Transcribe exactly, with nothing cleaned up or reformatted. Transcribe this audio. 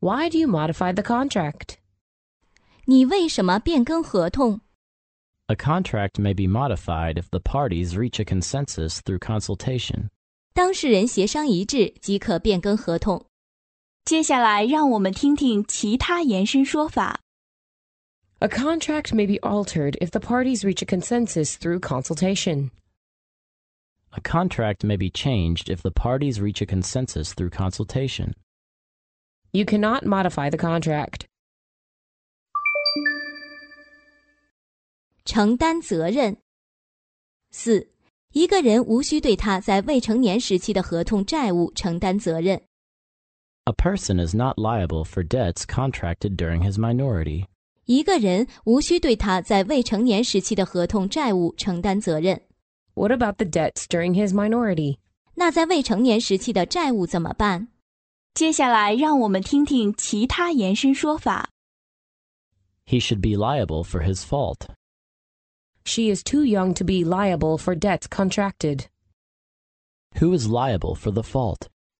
Why do you modify the contract? 你为什么变更合同？ A contract may be modified if the parties reach a consensus through consultation. 当事人协商一致即可变更合同。 接下来让我们听听其他延伸说法。 A contract may be altered if the parties reach a consensus through consultation. A contract may be changed if the parties reach a consensus through consultation. You cannot modify the contract. 承担责任。四，一个人无需对他在未成年时期的合同债务承担责任。 A person is not liable for debts contracted during his minority. 一个人无需对他在未成年时期的合同债务承担责任。 What about the debts during his minority? 那在未成年时期的债务怎么办？ 接下来让我们听听其他延伸说法。 He should be liable for his fault. She is too young to be liable for debts contracted. Who is liable for the fault?